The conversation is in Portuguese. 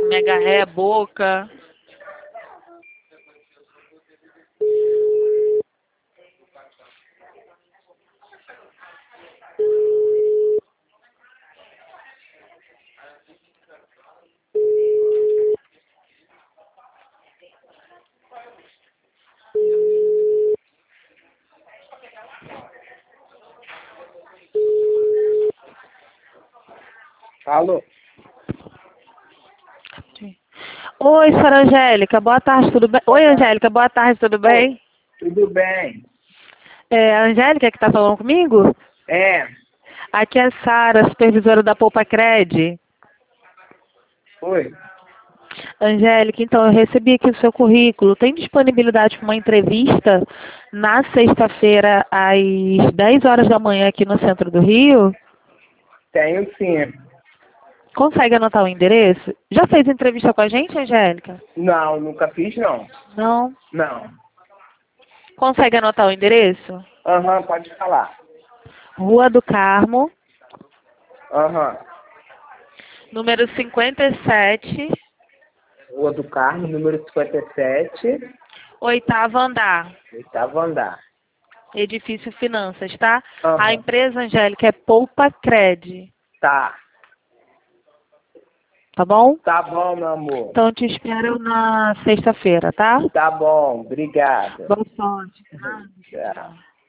mega ré, boca. Alô? Oi, senhora Angélica, boa tarde, tudo bem? Oi, Angélica, boa tarde, tudo bem? Tudo bem? É a Angélica que está falando comigo? É. Aqui é a Sara, supervisora da Poupa Cred. Oi. Angélica, então, eu recebi aqui o seu currículo. Tem disponibilidade para uma entrevista na sexta-feira, às 10 horas da manhã, aqui no centro do Rio? Tenho sim. Consegue anotar o endereço? Já fez entrevista com a gente, Angélica? Não, nunca fiz não. Não. Não. Consegue anotar o endereço? Aham, pode falar. Rua do Carmo, Aham. número 57, Rua do Carmo, número 57, oitavo andar. oitavo andar. Edifício Finanças, tá? A Aham. empresa, Angélica, é Poupa Cred, Tá. tá bom? Tá bom, meu amor. Então, eu te espero na sexta-feira, tá? Tá bom, obrigado. Boa sorte. Tchau.